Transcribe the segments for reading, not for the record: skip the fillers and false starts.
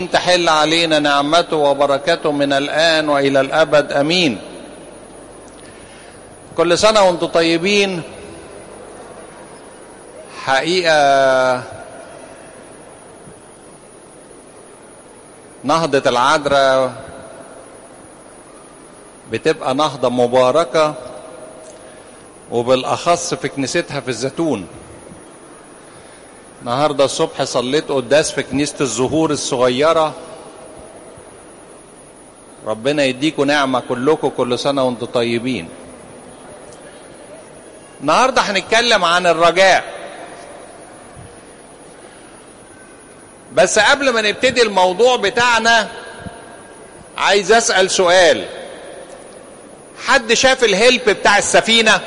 تحل علينا نعمته وبركته من الآن وإلى الأبد أمين. كل سنة وانتم طيبين. حقيقة نهضة العذراء بتبقى نهضة مباركة، وبالأخص في كنيستها في الزيتون. النهاردة الصبح صليت قداس في كنيسة الزهور الصغيرة. ربنا يديكم نعمة كلكم، كل سنة وانتم طيبين. النهاردة هنتكلم عن الرجاء، بس قبل ما نبتدي الموضوع بتاعنا عايز أسأل سؤال. حد شاف الهلب بتاع السفينة؟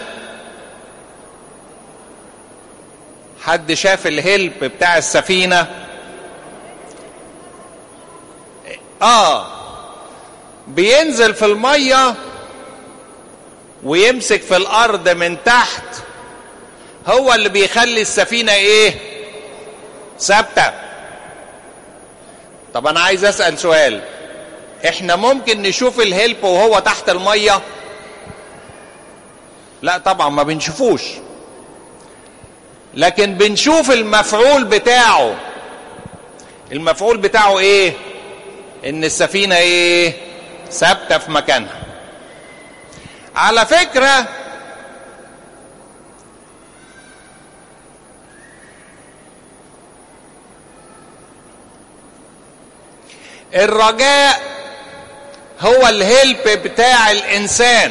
حد شاف الهلب بتاع السفينة؟ بينزل في المية ويمسك في الأرض من تحت، هو اللي بيخلي السفينة ثابتة. طب أنا عايز أسأل سؤال، إحنا ممكن نشوف الهلب وهو تحت المية؟ لا طبعا ما بنشوفوش، لكن بنشوف المفعول بتاعه. المفعول بتاعه ان السفينة ثابتة في مكانها. على فكرة الرجاء هو الهلب بتاع الإنسان.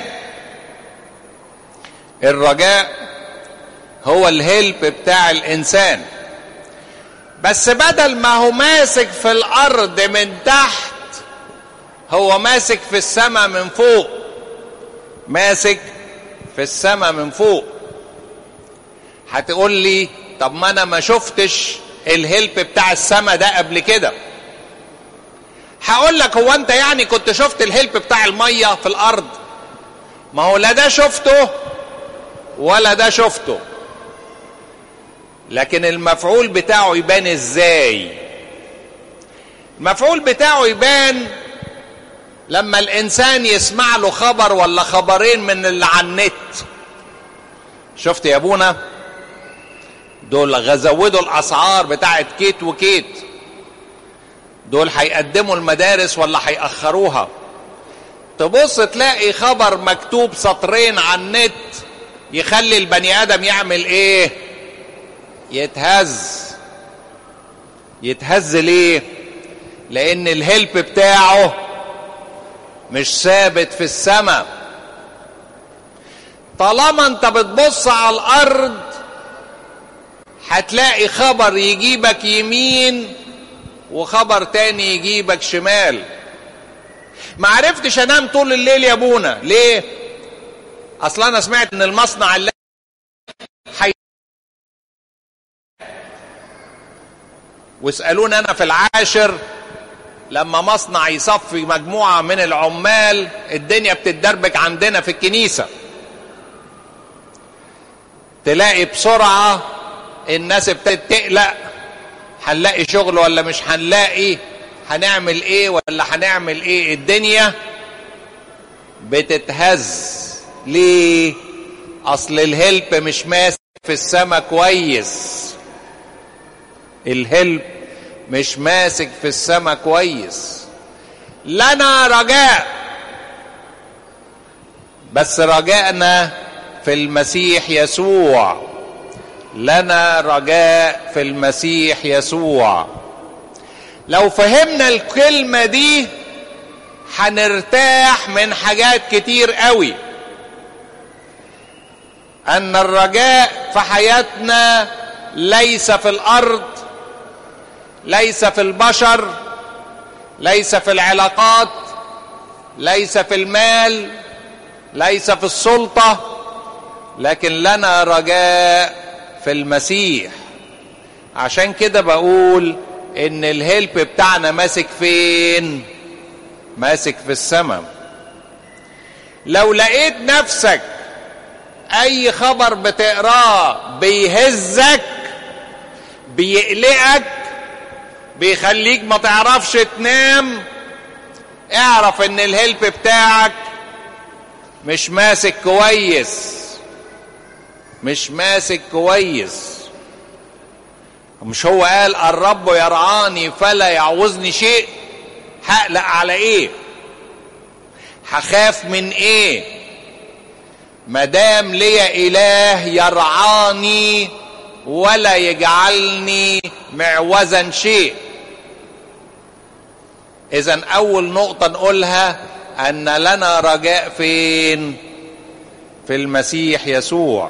الرجاء هو الهلب بتاع الإنسان، بس بدل ما هو ماسك في الأرض من تحت، هو ماسك في السماء من فوق. ماسك في السماء من فوق. هتقول لي طب ما أنا ما شفتش الهلب بتاع السماء ده قبل كده. هقول لك، هو أنت يعني كنت شفت الهلب بتاع المية في الأرض؟ ما هو لا ده شفته ولا ده شفته، لكن المفعول بتاعه يبان ازاي؟ المفعول بتاعه يبان لما الانسان يسمع له خبر ولا خبرين من اللي على النت. شفت يا ابونا دول غزودوا الاسعار بتاعت كيت وكيت، دول هيقدموا المدارس ولا هيأخروها. تبص تلاقي خبر مكتوب سطرين على النت يخلي البني ادم يعمل يتهز ليه؟ لان الهلب بتاعه مش ثابت في السماء. طالما انت بتبص على الارض هتلاقي خبر يجيبك يمين وخبر تاني يجيبك شمال. ما عرفتش انام طول الليل يا ابونا. ليه؟ اصلا انا سمعت ان المصنع اللي واسألوني أنا في العاشر لما مصنع يصفي مجموعة من العمال الدنيا بتتدربك عندنا في الكنيسة. تلاقي بسرعة الناس ابتدت تقلق، هنلاقي شغل ولا مش هنلاقي، هنعمل ولا هنعمل الدنيا بتتهز. ليه؟ أصل الهلب مش ماسك في السماء كويس. الهلب مش ماسك في السماء كويس. لنا رجاء، بس رجاءنا في المسيح يسوع. لنا رجاء في المسيح يسوع. لو فهمنا الكلمة دي هنرتاح من حاجات كتير قوي. أن الرجاء في حياتنا ليس في الأرض، ليس في البشر، ليس في العلاقات، ليس في المال، ليس في السلطة، لكن لنا رجاء في المسيح. عشان كده بقول ان الهلب بتاعنا ماسك فين؟ ماسك في السماء. لو لقيت نفسك اي خبر بتقراه بيهزك بيقلقك بيخليك ما تعرفش تنام، اعرف ان الهلب بتاعك مش ماسك كويس، مش ماسك كويس. مش هو قال الرب يرعاني فلا يعوزني شيء؟ هقلق على ايه؟ هخاف من ايه مدام ليا اله يرعاني ولا يجعلني معوزا شيء؟ اذا اول نقطة نقولها ان لنا رجاء فين؟ في المسيح يسوع.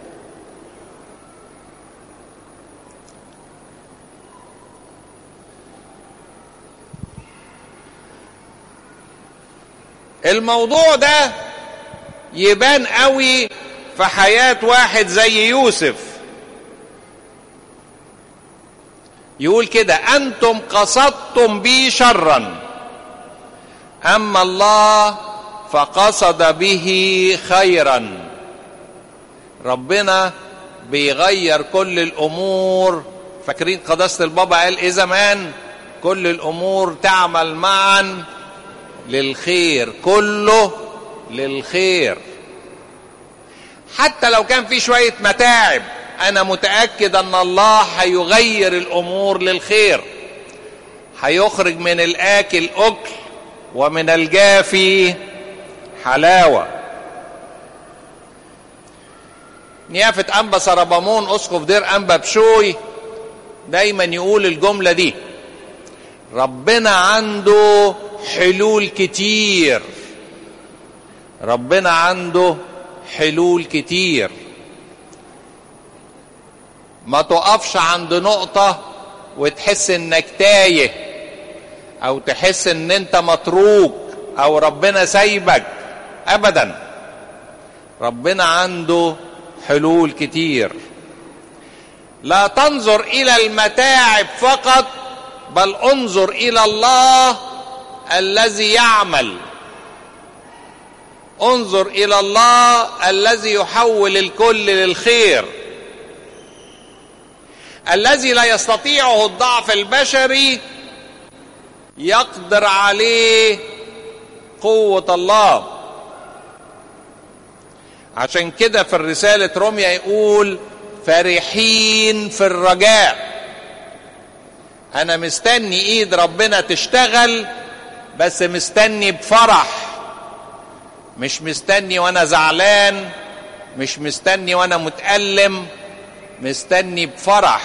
الموضوع ده يبان قوي في حياة واحد زي يوسف. يقول كده: أنتم قصدتم بي شرا أما الله فقصد به خيرا. ربنا بيغير كل الأمور. فاكرين قداسة البابا قال إيه زمان؟ كل الأمور تعمل معا للخير، كله للخير. حتى لو كان في شوية متاعب، أنا متأكد أن الله هيغير الأمور للخير، هيخرج من الآكل أكل ومن الجافي حلاوة. نيافة أنبا سربامون أسقف دير أنبا بشوي دايما يقول الجملة دي: ربنا عنده حلول كتير، ربنا عنده حلول كتير. ما تقفش عند نقطة وتحس انك تايه، او تحس ان انت متروك، او ربنا سايبك. ابدا، ربنا عنده حلول كتير. لا تنظر الى المتاعب فقط، بل انظر الى الله الذي يعمل. انظر الى الله الذي يحول الكل للخير، الذي لا يستطيعه الضعف البشري يقدر عليه قوة الله. عشان كده في الرسالة روميا يقول: فرحين في الرجاء. انا مستني ايد ربنا تشتغل، بس مستني بفرح، مش مستني وانا زعلان، مش مستني وانا متألم، مستني بفرح.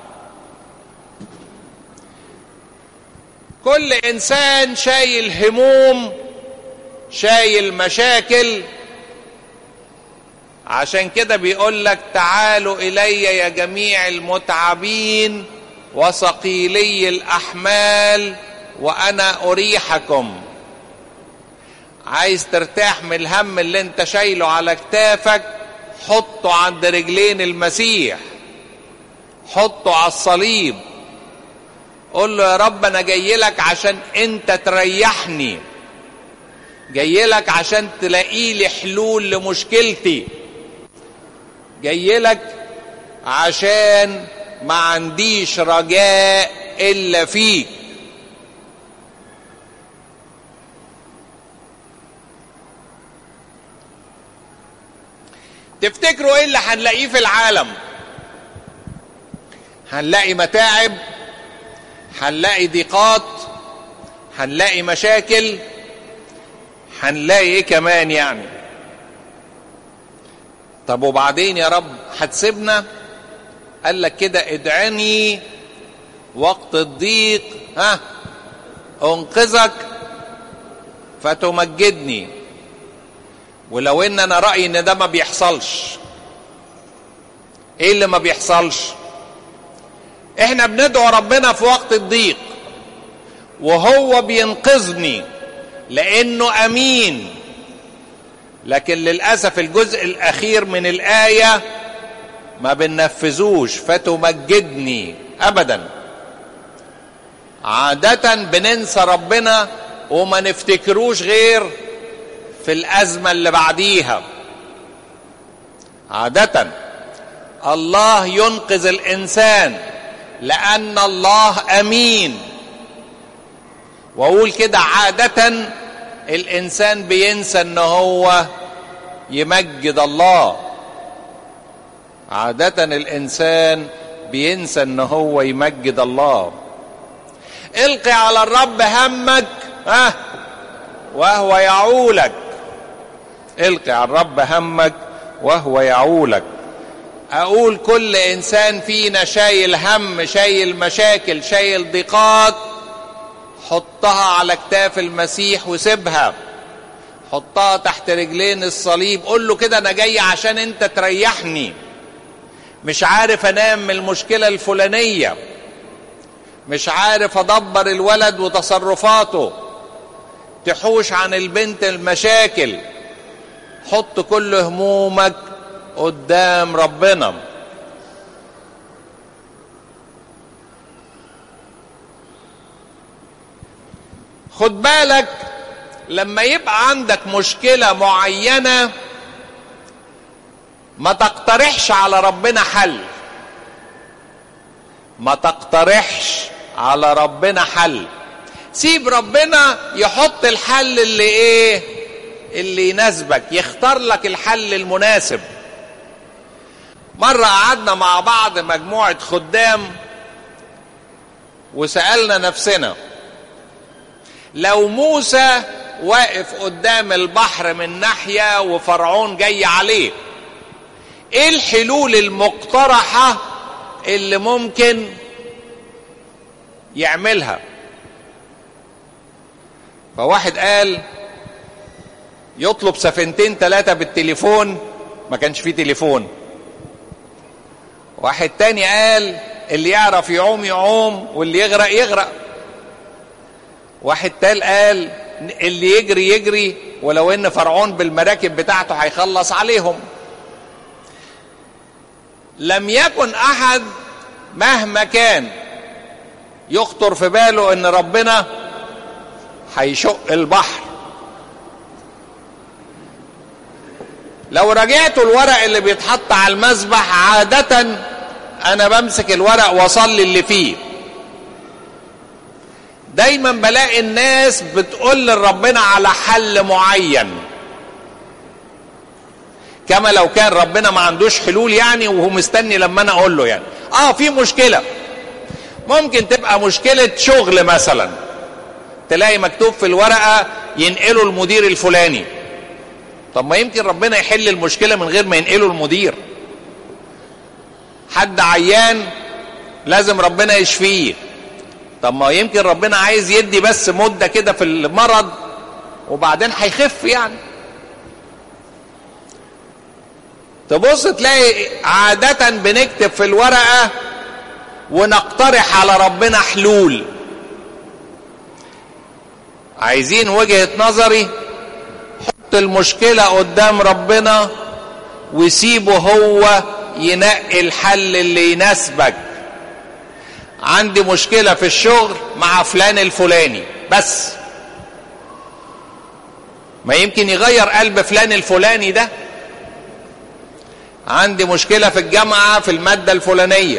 كل انسان شايل هموم، شايل مشاكل. عشان كده بيقول لك: تعالوا الي يا جميع المتعبين وثقيلي الاحمال وانا اريحكم. عايز ترتاح من الهم اللي انت شايله على كتافك؟ حطه عند رجلين المسيح، حطه على الصليب. قول له: يا رب انا جاي لك عشان انت تريحني، جاي لك عشان تلاقي لي حلول لمشكلتي، جاي لك عشان ما عنديش رجاء الا فيك. تفتكروا ايه اللي هنلاقيه في العالم؟ هنلاقي متاعب، هنلاقي ضيقات، هنلاقي مشاكل، هنلاقي ايه كمان يعني؟ طب وبعدين يا رب هتسيبنا؟ قال لك كده: ادعني وقت الضيق انقذك فتمجدني. ولو ان انا رأيي ان ده ما بيحصلش. ايه اللي ما بيحصلش؟ احنا بندعو ربنا في وقت الضيق وهو بينقذني لانه امين، لكن للأسف الجزء الاخير من الآية ما بننفذوش. فتمجدني ابدا. عادة بننسى ربنا وما نفتكروش غير في الأزمة اللي بعديها. عادة الله ينقذ الإنسان لأن الله أمين. وأقول كده عادة الإنسان بينسى إن هو يمجد الله. عادة الإنسان بينسى إن هو يمجد الله. القي على الرب همك وهو يعولك. القي على الرب همك وهو يعولك. أقول كل إنسان فينا شايل هم، شايل مشاكل، شايل ضيقات، حطها على كتاف المسيح وسيبها. حطها تحت رجلين الصليب. قول له كده: أنا جاي عشان أنت تريحني. مش عارف أنام من المشكلة الفلانية، مش عارف أدبر الولد وتصرفاته، تحوش عن البنت المشاكل. حط كل همومك قدام ربنا. خد بالك لما يبقى عندك مشكلة معينة ما تقترحش على ربنا حل. ما تقترحش على ربنا حل. سيب ربنا يحط الحل اللي يناسبك، يختار لك الحل المناسب. مرة قعدنا مع بعض مجموعة خدام وسألنا نفسنا: لو موسى واقف قدام البحر من ناحية وفرعون جاي عليه، ايه الحلول المقترحة اللي ممكن يعملها؟ فواحد قال يطلب سفينتين 3 بالتليفون، ما كانش فيه تليفون. واحد تاني قال اللي يعرف يعوم يعوم واللي يغرق يغرق. واحد تال قال اللي يجري يجري ولو ان فرعون بالمراكب بتاعته هيخلص عليهم. لم يكن احد مهما كان يخطر في باله ان ربنا هيشق البحر. لو رجعتوا الورق اللي بيتحط على المذبح، عادة انا بمسك الورق واصلي اللي فيه. دايما بلاقي الناس بتقول لربنا على حل معين، كما لو كان ربنا ما عندوش حلول يعني، وهو مستني لما انا اقول له يعني. في مشكلة، ممكن تبقى مشكلة شغل مثلا، تلاقي مكتوب في الورقة ينقله المدير الفلاني. طب ما يمكن ربنا يحل المشكلة من غير ما ينقله المدير. حد عيان لازم ربنا يشفيه، طب ما يمكن ربنا عايز يدي بس مدة كده في المرض وبعدين هيخف يعني. تبص تلاقي عادة بنكتب في الورقة ونقترح على ربنا حلول. عايزين وجهة نظري، حط المشكلة قدام ربنا وسيبه هو ينقي الحل اللي يناسبك. عندي مشكلة في الشغل مع فلان الفلاني، بس ما يمكن يغير قلب فلان الفلاني ده. عندي مشكلة في الجامعة في المادة الفلانية،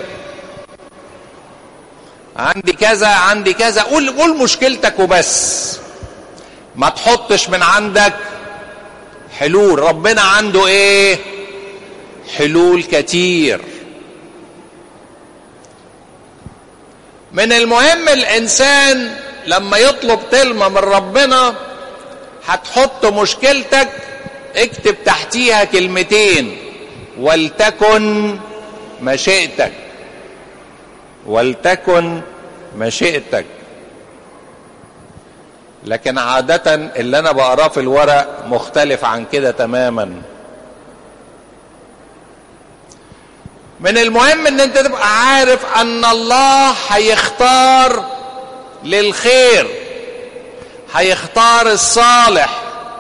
عندي كذا عندي كذا. قول مشكلتك وبس، ما تحطش من عندك حلول. ربنا عنده ايه؟ حلول كتير. من المهم الانسان لما يطلب كلمة من ربنا، هتحط مشكلتك اكتب تحتيها كلمتين: ولتكن مشيئتك. ولتكن مشيئتك. لكن عادة اللي انا بقراه في الورق مختلف عن كده تماما. من المهم ان انت تبقى عارف ان الله هيختار للخير، هيختار الصالح.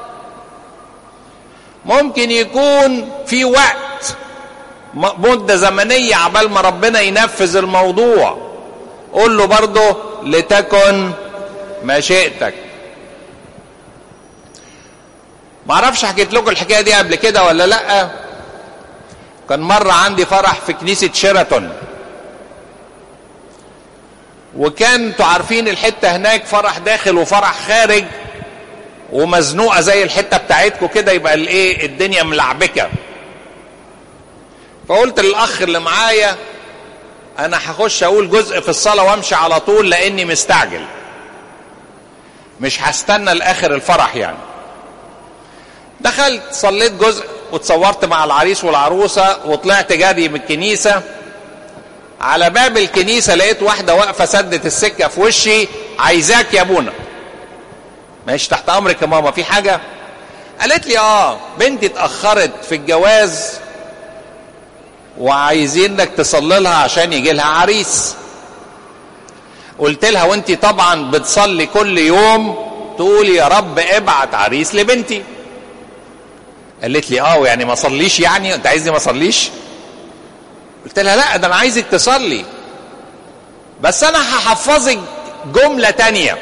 ممكن يكون في وقت مدة زمنية عبال ما ربنا ينفذ الموضوع. قول له برضه لتكن مشيئتك. معرفش حكيت لكم الحكاية دي قبل كده ولا لأ. كان مرة عندي فرح في كنيسة شيراتون، وكان انتوا عارفين الحتة هناك فرح داخل وفرح خارج ومزنوقة زي الحتة بتاعتكم كده، يبقى الايه الدنيا ملعبكة. فقلت للأخ اللي معايا أنا هخش أقول جزء في الصلاة وأمشي على طول لأني مستعجل، مش هستنى لآخر الفرح يعني. دخلت صليت جزء وتصورت مع العريس والعروسة وطلعت جاري من الكنيسة. على باب الكنيسة لقيت واحدة واقفة سدت السكة في وشي، عايزاك يا ابونا. ماشي تحت أمرك يا ماما، في حاجة؟ قالت لي بنتي اتأخرت في الجواز وعايزينك تصلي لها عشان يجي لها عريس. قلت لها وانتي طبعا بتصلي كل يوم تقولي يا رب ابعت عريس لبنتي. قالت لي يعني ما صليش؟ يعني انت عايزني ما صليش؟ قلت لها لا، ده انا عايزك تصلي، بس انا هحفظك جملة تانية،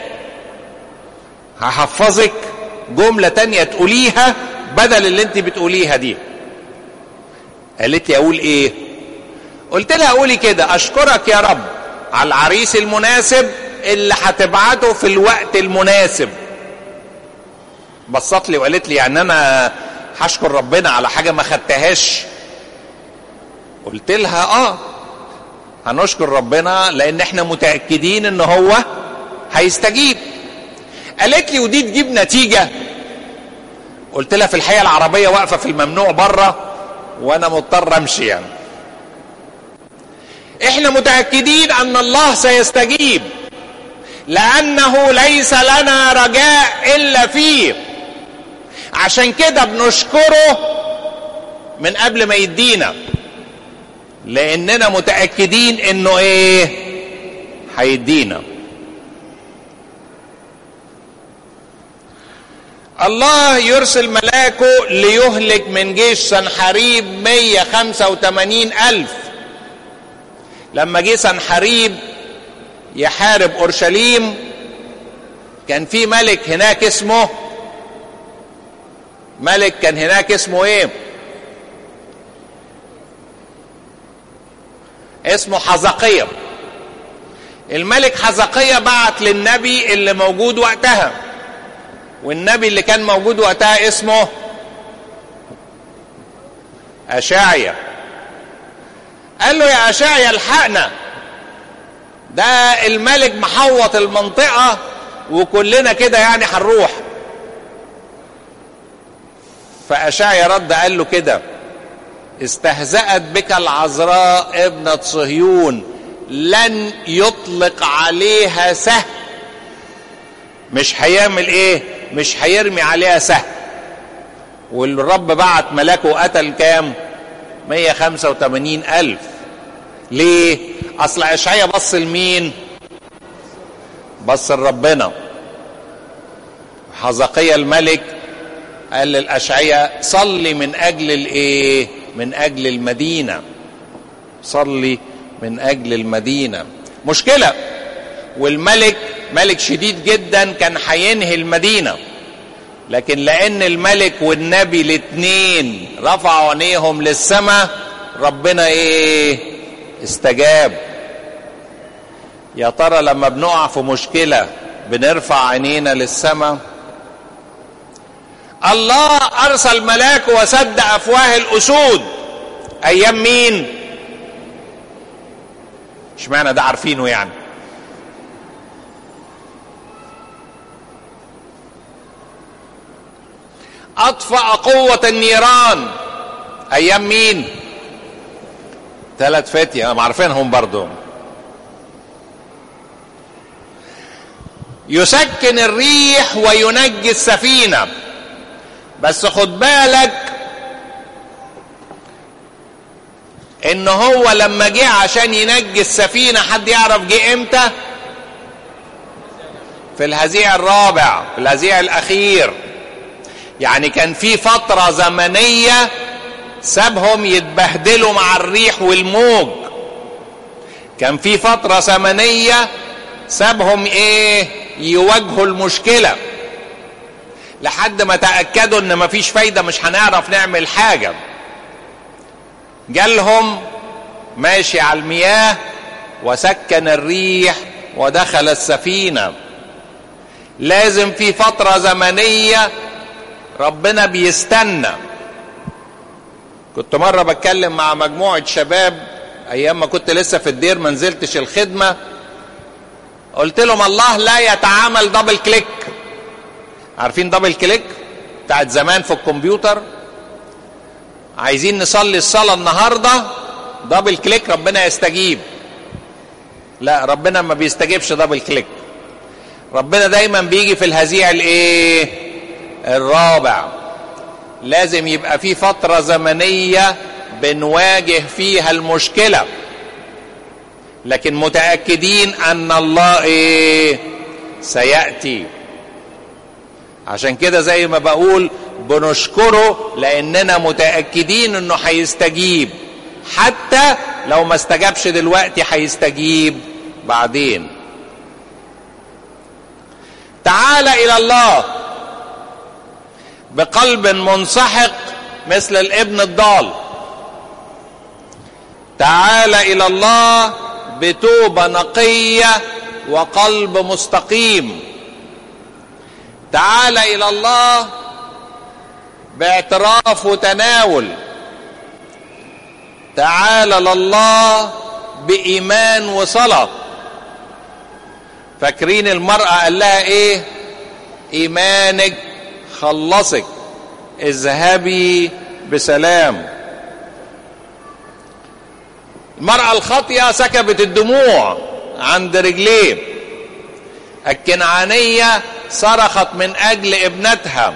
هحفظك جملة تانية تقوليها بدل اللي انت بتقوليها دي. قالت لي اقول ايه؟ قلت لها قولي كده: اشكرك يا رب على العريس المناسب اللي هتبعته في الوقت المناسب. بصت لي وقالت لي يعني انا هشكر ربنا على حاجة ما خدتهاش؟ قلت لها هنشكر ربنا لان احنا متأكدين ان هو هيستجيب. قالت لي ودي تجيب نتيجة؟ قلت لها في الحقيقة العربية واقفة في الممنوع بره وانا مضطر امشي يعني. احنا متأكدين ان الله سيستجيب لانه ليس لنا رجاء الا فيه، عشان كده بنشكره من قبل ما يدينا، لاننا متأكدين انه هيدينا. الله يرسل ملاكه ليهلك من جيش سنحريب 185,000. لما جه سنحريب يحارب اورشليم كان في ملك هناك اسمه اسمه حزقية. الملك حزقية بعت للنبي اللي موجود وقتها، والنبي اللي كان موجود وقتها اسمه أشعيا. قال له يا أشعيا الحقنا، ده الملك محوط المنطقة وكلنا كده يعني هنروح. فأشعيا رد قال له كده: استهزأت بك العذراء ابنة صهيون، لن يطلق عليها سهم. مش هيعمل مش هيرمي عليها سهم. والرب بعت ملاكه وقتل كام؟ 185,000. ليه؟ اصل اشعيا بص لمين؟ بص لربنا. حزقيا الملك قال للاشعيا صلي من اجل من اجل المدينة، صلي من اجل المدينة. مشكلة، والملك ملك شديد جدا كان هينهي المدينة، لكن لان الملك والنبي الاثنين رفعوا عينيهم للسماء ربنا استجاب. يا ترى لما بنقع في مشكلة بنرفع عينينا للسماء؟ الله ارسل ملاكه وسد افواه الاسود ايام مين؟ اشمعنى ده عارفينه يعني؟ اطفأ قوة النيران ايام مين؟ 3 فتية انا عارفينهم برضو. يسكن الريح وينجي السفينة. بس خد بالك ان هو لما جه عشان ينجي السفينة، حد يعرف جه امتى؟ في الهزيع الرابع، في الهزيع الاخير. يعني كان في فترة زمنية سابهم يتبهدلوا مع الريح والموج. كان في فترة زمنية سابهم يواجهوا المشكلة لحد ما تأكدوا ان مفيش فايدة، مش هنعرف نعمل حاجة. جالهم ماشي على المياه وسكن الريح ودخل السفينة. لازم في فترة زمنية ربنا بيستنى. كنت مرة بتكلم مع مجموعة شباب ايام ما كنت لسه في الدير ما نزلتش الخدمة، قلت لهم الله لا يتعامل دبل كليك. عارفين دبل كليك بتاعت زمان في الكمبيوتر؟ عايزين نصلي الصلاة النهاردة دبل كليك ربنا يستجيب. لا، ربنا ما بيستجيبش دبل كليك. ربنا دايما بيجي في الهزيع الايه؟ الرابع. لازم يبقى في فترة زمنية بنواجه فيها المشكلة، لكن متأكدين ان الله ايه؟ سيأتي. عشان كده زي ما بقول بنشكره لاننا متأكدين انه هيستجيب، حتى لو ما استجابش دلوقتي هيستجيب بعدين. تعال الى الله بقلب منسحق مثل الابن الضال. تعال الى الله بتوبة نقية وقلب مستقيم. تعال الى الله باعتراف وتناول. تعال لله بإيمان وصلاة. فاكرين المرأة قال لها ايه؟ إيمانك خلصك، اذهبي بسلام. المرأة الخاطئة سكبت الدموع عند رجليه. الكنعانية صرخت من أجل ابنتها.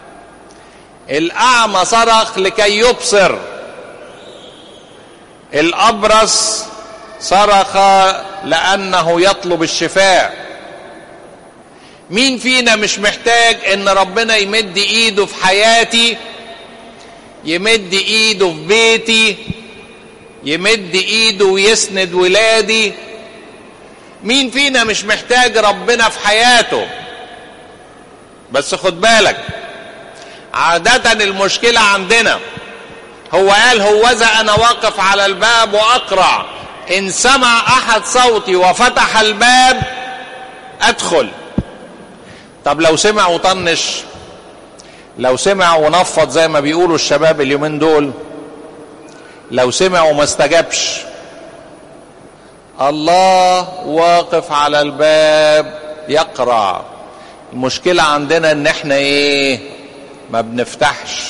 الأعمى صرخ لكي يبصر. الأبرص صرخ لأنه يطلب الشفاء. مين فينا مش محتاج ان ربنا يمد ايده في حياتي، يمد ايده في بيتي، يمد ايده ويسند ولادي؟ مين فينا مش محتاج ربنا في حياته؟ بس خد بالك، عادة المشكلة عندنا هو قال هوذا انا واقف على الباب واقرع، ان سمع احد صوتي وفتح الباب ادخل. طب لو سمع وطنش، لو سمع ونفض زي ما بيقولوا الشباب اليومين دول، لو سمع وما استجابش، الله واقف على الباب يقرع. المشكلة عندنا ان احنا ايه؟ ما بنفتحش.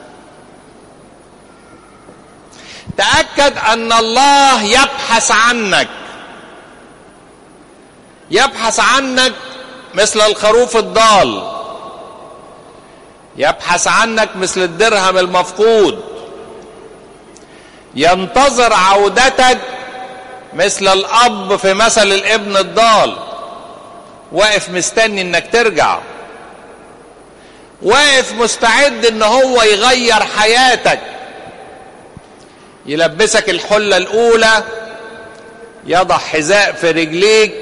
تأكد ان الله يبحث عنك، يبحث عنك مثل الخروف الضال، يبحث عنك مثل الدرهم المفقود، ينتظر عودتك مثل الاب في مثل الابن الضال، واقف مستني انك ترجع، واقف مستعد ان هو يغير حياتك، يلبسك الحلة الاولى، يضع حذاء في رجليك،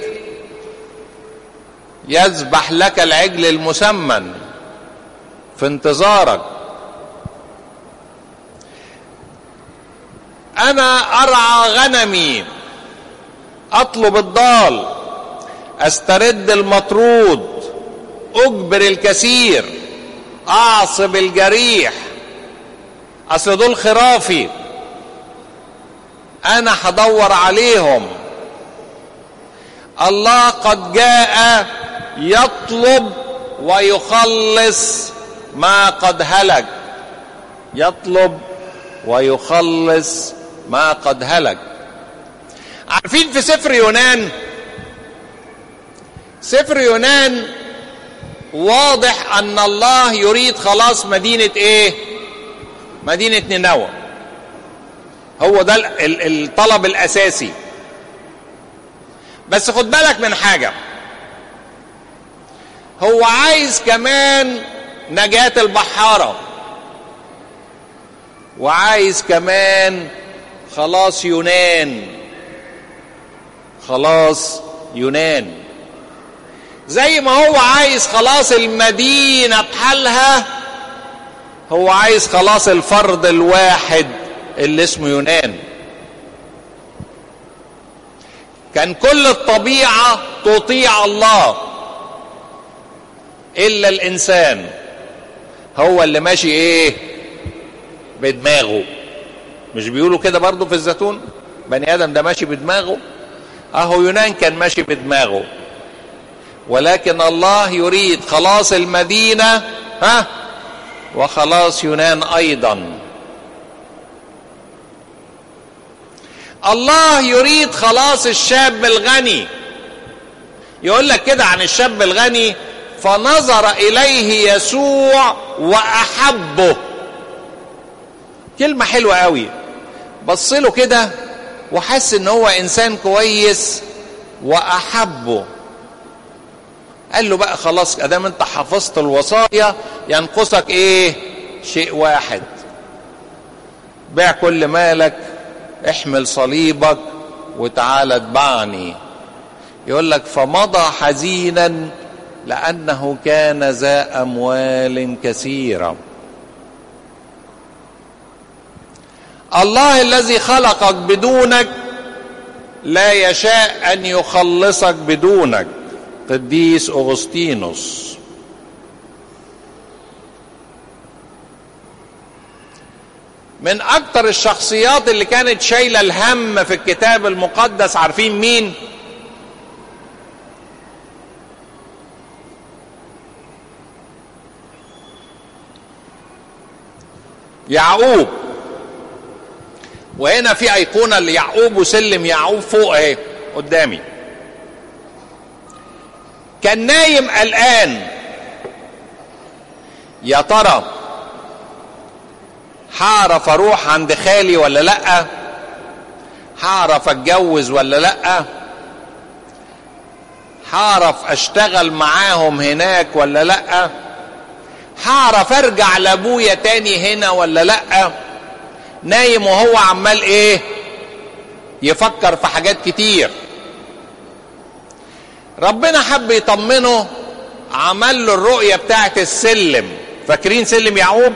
يذبح لك العجل المسمن في انتظارك. انا ارعى غنمي، اطلب الضال، استرد المطرود، اجبر الكثير، اعصب الجريح. اصل دول خرافي، انا هدور عليهم. الله قد جاء يطلب ويخلص ما قد هلك، يطلب ويخلص ما قد هلك. عارفين في سفر يونان، سفر يونان واضح ان الله يريد خلاص مدينة ايه؟ مدينة نينوى. هو ده الطلب الاساسي. بس خد بالك من حاجة، هو عايز كمان نجاة البحارة، وعايز كمان خلاص يونان، خلاص يونان. زي ما هو عايز خلاص المدينة بحالها، هو عايز خلاص الفرد الواحد اللي اسمه يونان. كان كل الطبيعة تطيع الله إلا الإنسان هو اللي ماشي إيه؟ بدماغه. مش بيقولوا كده برضو في الزيتون؟ بني آدم ده ماشي بدماغه. أهو يونان كان ماشي بدماغه، ولكن الله يريد خلاص المدينة وخلاص يونان أيضا. الله يريد خلاص الشاب الغني. يقول لك كده عن الشاب الغني: فنظر إليه يسوع وأحبه. كلمة حلوة قوي. بص له كده وحس ان هو انسان كويس وأحبه. قال له بقى خلاص ادام انت حفظت الوصايا ينقصك ايه؟ شيء واحد: بيع كل مالك، احمل صليبك وتعال اتبعني. يقول لك: فمضى حزينا لأنه كان ذا أموال كثيرة. الله الذي خلقك بدونك لا يشاء أن يخلصك بدونك. قديس أغسطينوس. من أكتر الشخصيات اللي كانت شايلة الهم في الكتاب المقدس عارفين مين؟ يعقوب. وهنا في أيقونة ليعقوب وسلم يعقوب فوق اهي قدامي. كان نايم قلقان: يا ترى هعرف اروح عند خالي ولا لا؟ هعرف اتجوز ولا لا؟ هعرف اشتغل معاهم هناك ولا لا؟ هعرف ارجع لابويا تاني هنا ولا لا؟ نايم وهو عمال ايه؟ يفكر في حاجات كتير. ربنا حب يطمنه، عمل له الرؤية بتاعت السلم. فاكرين سلم يعقوب؟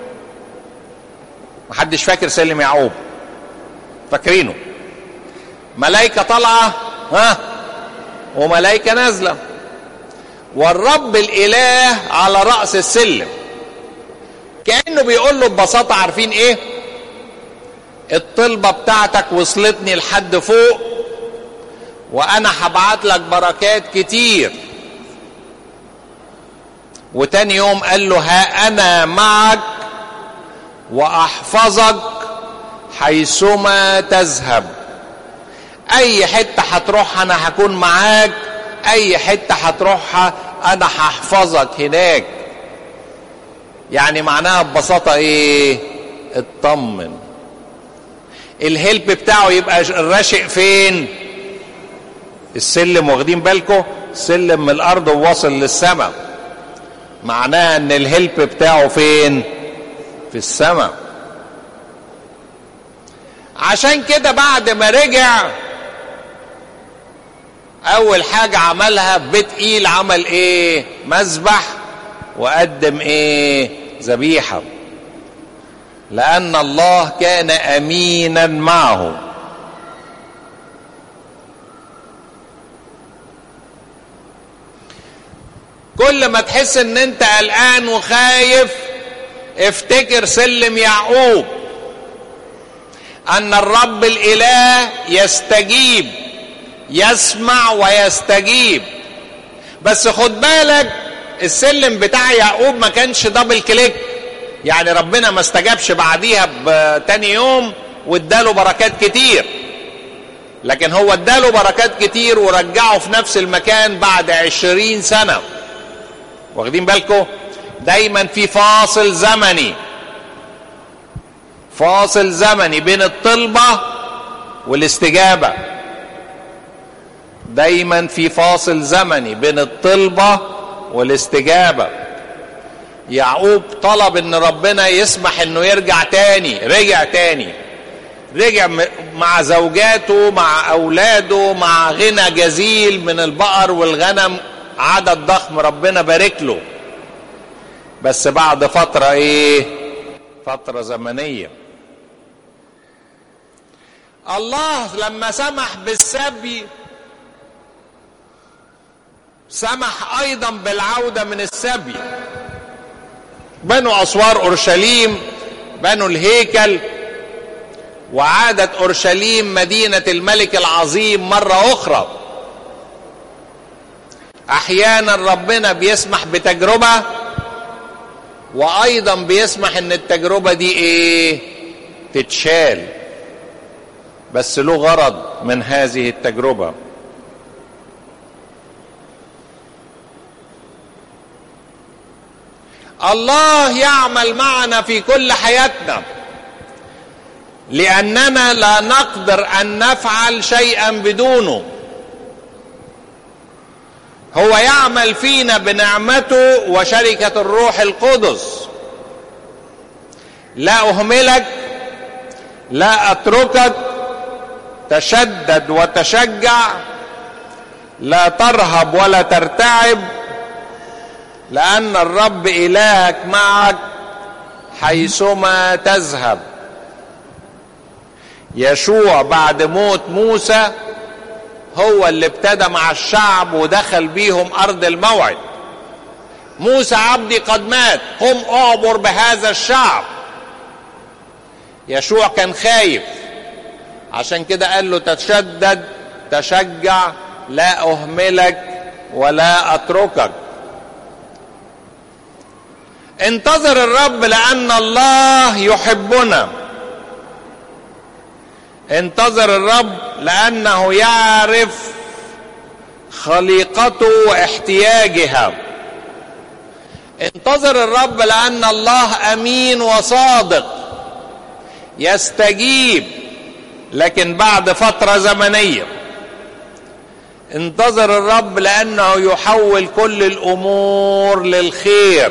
محدش فاكر سلم يعقوب؟ فاكرينه؟ ملائكة طالعة وملائكة نازلة، والرب الإله على رأس السلم. كأنه بيقول له ببساطة: عارفين ايه؟ الطلبة بتاعتك وصلتني لحد فوق، وانا هبعت لك بركات كتير. وتاني يوم قال له: ها انا معك واحفظك حيثما تذهب. اي حتة هتروحها انا هكون معاك، اي حتة هتروحها انا هحفظك هناك. يعني معناها ببساطة ايه؟ اطمن. الهلب بتاعه يبقى الراشق فين؟ السلم. واخدين بالكم؟ سلم من الارض وواصل للسماء، معناها ان الهلب بتاعه فين؟ في السماء. عشان كده بعد ما رجع اول حاجة عملها في بيت إيل عمل ايه؟ مذبح، وقدم ايه؟ ذبيحة، لأن الله كان أمينا معه. كل ما تحس ان انت قلقان وخايف افتكر سلم يعقوب، ان الرب الاله يستجيب، يسمع ويستجيب. بس خد بالك السلم بتاع يعقوب ما كانش دبل كليك، يعني ربنا ما استجابش بعديها بتاني يوم واداله بركات كتير، لكن هو اداله بركات كتير ورجعه في نفس المكان بعد 20 سنة. واخدين بالكم؟ دايما في فاصل زمني، فاصل زمني بين الطلبة والاستجابة. دايما في فاصل زمني بين الطلبة والاستجابة. يعقوب طلب ان ربنا يسمح انه يرجع تاني، رجع تاني، رجع مع زوجاته، مع اولاده، مع غنى جزيل من البقر والغنم، عدد ضخم، ربنا بارك له. بس بعد فترة ايه؟ فترة زمنية. الله لما سمح بالسبي سمح ايضا بالعودة من السبي. بنوا اسوار اورشليم، بنوا الهيكل، وعادت اورشليم مدينة الملك العظيم مرة اخرى. احيانا ربنا بيسمح بتجربة وايضا بيسمح ان التجربة دي تتشال، بس له غرض من هذه التجربة. الله يعمل معنا في كل حياتنا، لأننا لا نقدر أن نفعل شيئا بدونه. هو يعمل فينا بنعمته وشركة الروح القدس. لا أهملك، لا أتركك، تشدد وتشجع، لا ترهب ولا ترتعب، لأن الرب إلهك معك حيثما تذهب. يشوع بعد موت موسى هو اللي ابتدى مع الشعب ودخل بيهم أرض الموعد. موسى عبدي قد مات، قم اعبر بهذا الشعب. يشوع كان خايف، عشان كده قال له تشدد تشجع، لا أهملك ولا أتركك. انتظر الرب لأن الله يحبنا. انتظر الرب لأنه يعرف خليقته واحتياجها. انتظر الرب لأن الله أمين وصادق، يستجيب لكن بعد فترة زمنية. انتظر الرب لأنه يحول كل الأمور للخير.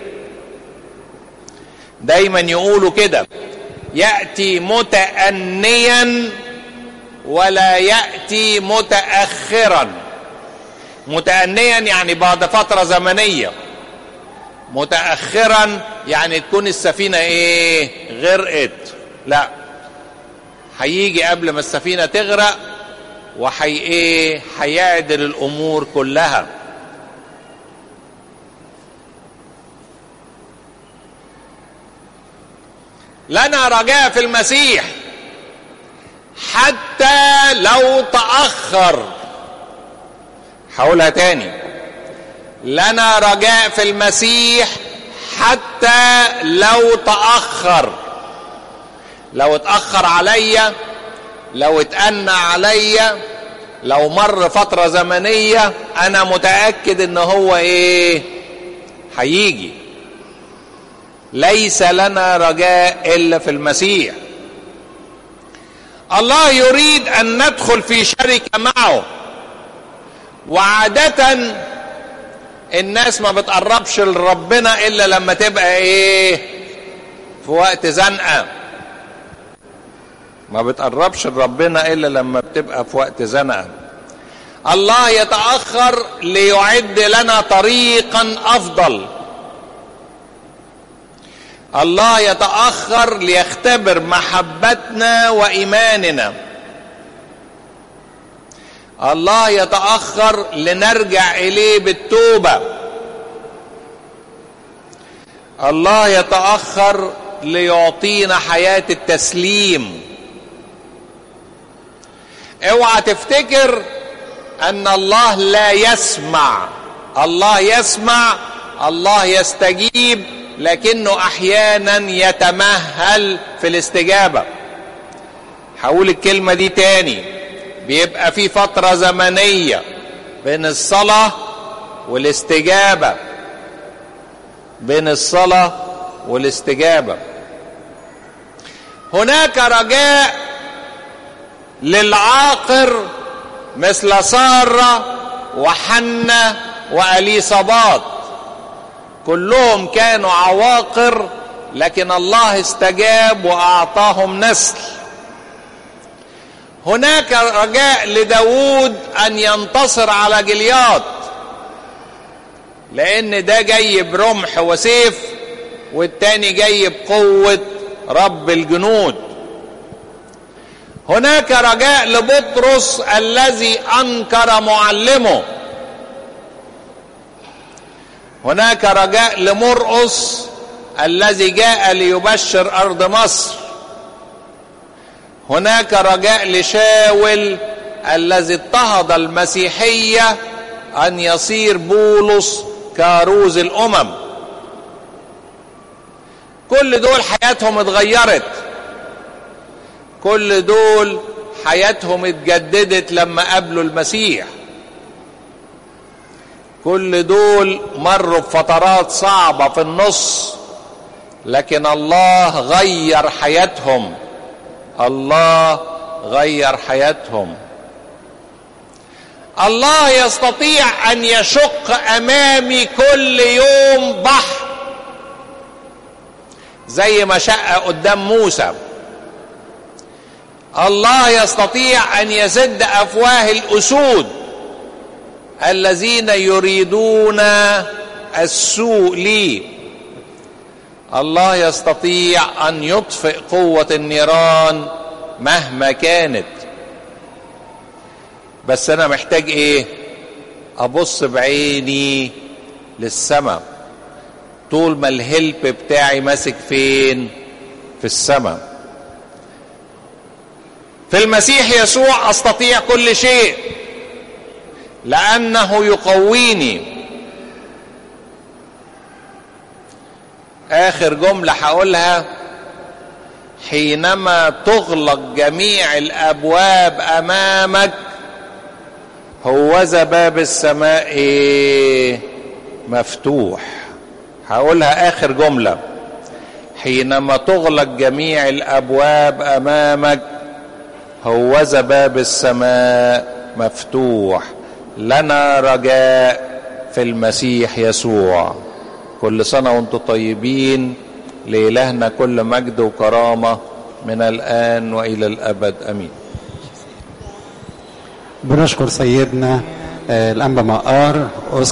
دايما يقولوا كده، يأتي متأنيا ولا يأتي متأخرا. متأنيا يعني بعد فترة زمنية، متأخرا يعني تكون السفينة غرقت. لا، هيجي قبل ما السفينة تغرق هيعدل الأمور كلها. لنا رجاء في المسيح حتى لو تأخر. هقولها تاني، لنا رجاء في المسيح حتى لو تأخر. لو اتأخر عليا، لو اتأنى عليا، لو مر فترة زمنية، انا متأكد ان هو هيجي. ليس لنا رجاء الا في المسيح. الله يريد ان ندخل في شركة معه. وعادة الناس ما بتقربش لربنا الا لما تبقى في وقت زنقة. ما بتقربش لربنا الا لما بتبقى في وقت زنقة. الله يتأخر ليعد لنا طريقا افضل. الله يتأخر ليختبر محبتنا وإيماننا. الله يتأخر لنرجع إليه بالتوبة. الله يتأخر ليعطينا حياة التسليم. اوعى تفتكر أن الله لا يسمع. الله يسمع، الله يستجيب، لكنه احيانا يتمهل في الاستجابة. هقول الكلمة دي تاني، بيبقى في فترة زمنية بين الصلاة والاستجابة. بين الصلاة والاستجابة هناك رجاء للعاقر مثل سارة وحنة وأليصابات. كلهم كانوا عواقر، لكن الله استجاب وأعطاهم نسل. هناك رجاء لداود أن ينتصر على جليات، لأن ده جاي برمح وسيف والتاني جاي بقوة رب الجنود. هناك رجاء لبطرس الذي أنكر معلمه. هناك رجاء لمرقس الذي جاء ليبشر أرض مصر. هناك رجاء لشاول الذي اضطهد المسيحية أن يصير بولس كاروز الأمم. كل دول حياتهم اتغيرت، كل دول حياتهم اتجددت لما قابلوا المسيح. كل دول مروا بفترات صعبة في النص، لكن الله غير حياتهم. الله غير حياتهم. الله يستطيع أن يشق أمامي كل يوم بحر زي ما شق قدام موسى. الله يستطيع أن يسد أفواه الأسود الذين يريدون السوء لي. الله يستطيع أن يطفئ قوة النيران مهما كانت. بس أنا محتاج إيه؟ أبص بعيني للسماء. طول ما الهلب بتاعي ماسك فين؟ في السماء. في المسيح يسوع أستطيع كل شيء لأنه يقويني. آخر جملة هقولها: حينما تغلق جميع الأبواب أمامك هوذا باب السماء مفتوح. هقولها آخر جملة: حينما تغلق جميع الأبواب أمامك هوذا باب السماء مفتوح. لنا رجاء في المسيح يسوع. كل سنة وانتم طيبين. لإلهنا كل مجد وكرامة من الآن وإلى الأبد أمين. بنشكر سيدنا الأنبا مقار